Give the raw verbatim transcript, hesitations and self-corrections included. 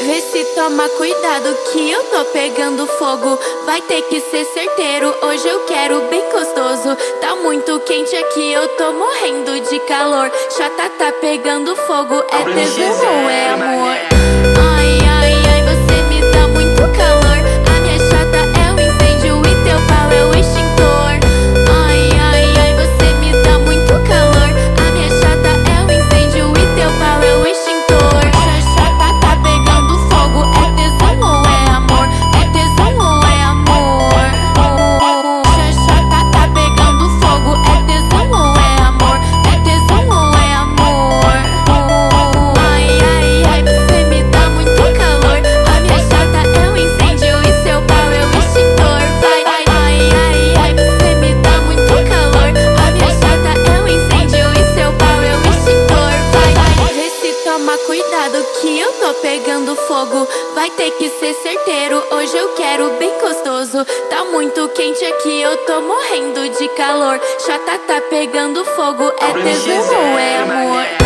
Vê se toma cuidado que eu tô pegando fogo. Vai ter que ser certeiro, hoje eu quero bem gostoso. Tá muito quente aqui, eu tô morrendo de calor. Chata tá pegando fogo, é tesão ou é amor? Ai, ai, ai, você me dá muito calor. A minha chata é o incêndio e teu pau é o extintor. Ai, ai, ai, você me dá muito calor. A minha chata é o incêndio e teu pau é o extintor. Chata tá pegando fogo, é tesão ou é amor? É tesão ou é amor? Chata tá pegando fogo, é tesão ou é amor? É tesão ou é amor? Ai, ai, ai, você me dá muito calor. A minha chata é um incêndio e seu pau é o extintor. Vai, ai, ai, ai, ai, você me dá muito calor. A minha chata é um incêndio e seu pau é o extintor. Vai, vai, vê se toma cuidado que eu tô pegando fogo. Vai ter que ser certeiro, hoje eu quero bem gostoso. Tá muito quente aqui, eu tô morrendo de calor. Chata tá pegando fogo, é tesão ou é amor?